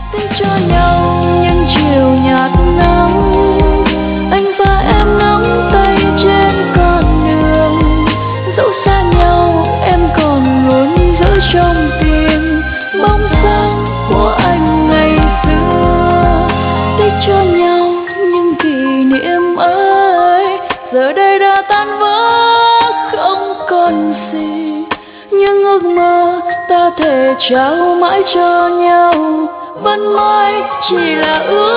Tích cho nhau những chiều nhạt nắng, anh và em nắm tay trên con đường. Dẫu xa nhau em còn luôn giữ trong tim bóng dáng của anh ngày xưa. Tích cho nhau những kỷ niệm ấy giờ đây đã tan vỡ không còn gì, những ước mơ ta thề trao mãi cho nhau vẫn mãi chỉ là ước